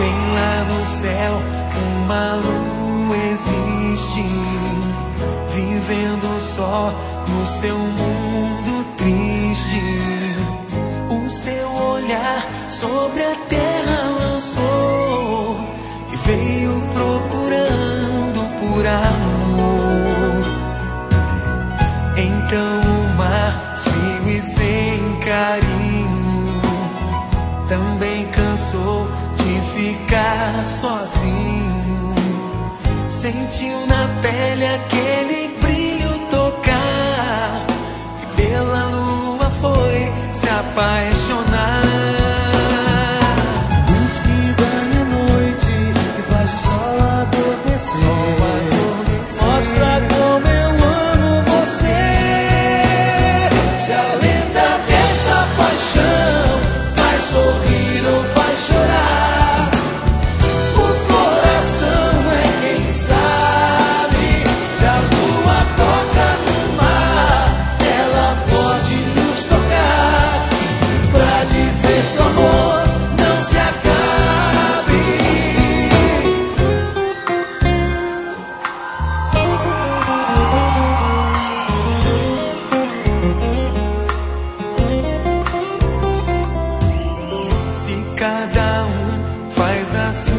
Bem lá no céu, uma lua existe, vivendo só no seu mundo triste. O seu olhar sobre a terra lançou e veio procurando por amor. Então o mar, frio e sem carinho, também cansou de ficar sozinho. Sentiu na pele aquele brilho tocar e pela lua foi se apaixonar. Luz que banha a noite e faz o sol adormecer. Mostra como eu amo você. Se a lenda dessa paixão faz sorrir ou faz chorar, o coração é quem sabe. Se a lua toca no mar, ela pode nos tocar, pra dizer que o amor não se acabe. Se cada um faz a sua